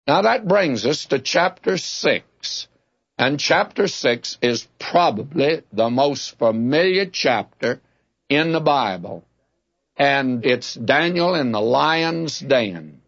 Now that brings us to chapter 6. And chapter 6 is probably the most familiar chapter in the Bible. And it's Daniel in the lion's den.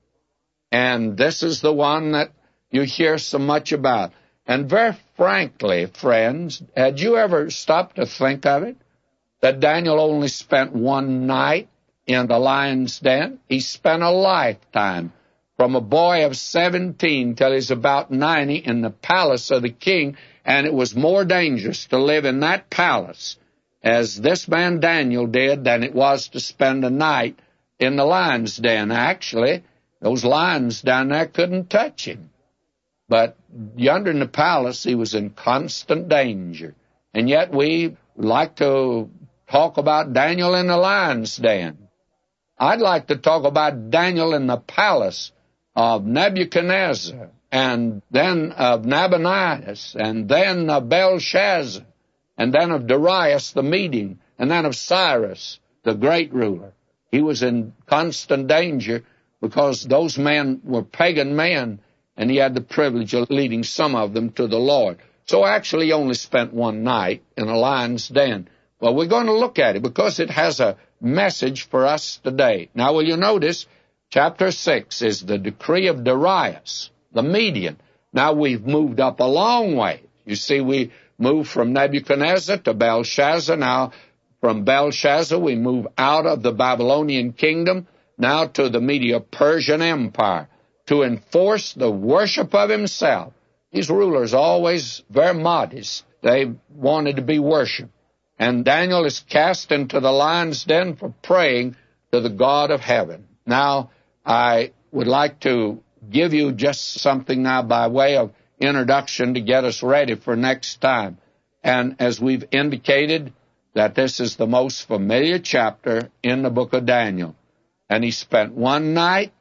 And this is the one that you hear so much about. And very frankly, friends, had you ever stopped to think of it? That Daniel only spent one night in the lion's den? He spent a lifetime, from a boy of 17 till he's about 90, in the palace of the king, and it was more dangerous to live in that palace as this man Daniel did than it was to spend a night in the lion's den. Actually, those lions down there couldn't touch him. But yonder in the palace, he was in constant danger. And yet we like to talk about Daniel in the lion's den. I'd like to talk about Daniel in the palace of Nebuchadnezzar, and then of Nabonidus, and then of Belshazzar, and then of Darius the Median, and then of Cyrus, the great ruler. He was in constant danger because those men were pagan men, and he had the privilege of leading some of them to the Lord. So actually he only spent one night in a lion's den. Well, we're going to look at it because it has a message for us today. Now, will you notice, chapter 6 is the decree of Darius, the Median. Now, we've moved up a long way. You see, we moved from Nebuchadnezzar to Belshazzar. Now, from Belshazzar, we move out of the Babylonian kingdom, now to the Medo-Persian Empire, to enforce the worship of himself. These rulers always very modest. They wanted to be worshipped. And Daniel is cast into the lion's den for praying to the God of heaven. Now, I would like to give you just something now by way of introduction to get us ready for next time. And as we've indicated, that this is the most familiar chapter in the book of Daniel. And he spent one night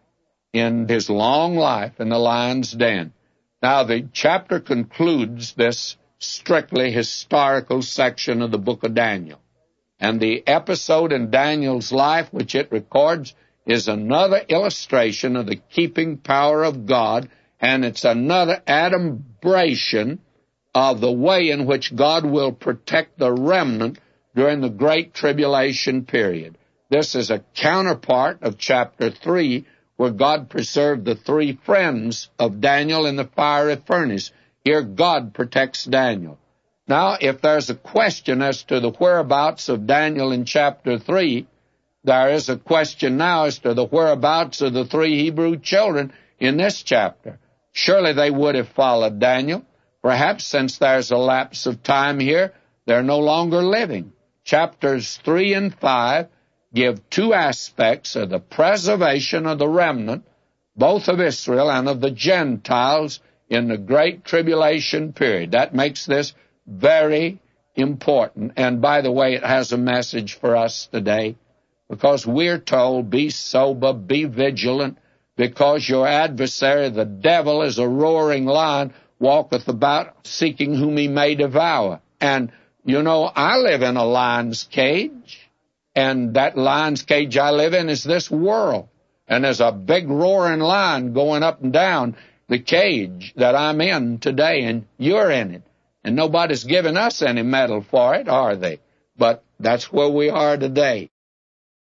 in his long life in the lion's den. Now, the chapter concludes this strictly historical section of the book of Daniel. And the episode in Daniel's life which it records is another illustration of the keeping power of God, and it's another adumbration of the way in which God will protect the remnant during the Great Tribulation period. This is a counterpart of chapter 3, where God preserved the three friends of Daniel in the fiery furnace. Here God protects Daniel. Now, if there's a question as to the whereabouts of Daniel in chapter 3, there is a question now as to the whereabouts of the three Hebrew children in this chapter. Surely they would have followed Daniel. Perhaps since there's a lapse of time here, they're no longer living. Chapters 3 and 5 give two aspects of the preservation of the remnant, both of Israel and of the Gentiles, in the Great Tribulation period. That makes this very important. And by the way, it has a message for us today, because we're told, be sober, be vigilant, because your adversary, the devil, is a roaring lion, walketh about seeking whom he may devour. And, you know, I live in a lion's cage, and that lion's cage I live in is this world. And there's a big roaring lion going up and down the cage that I'm in today, and you're in it. And nobody's giving us any medal for it, are they? But that's where we are today.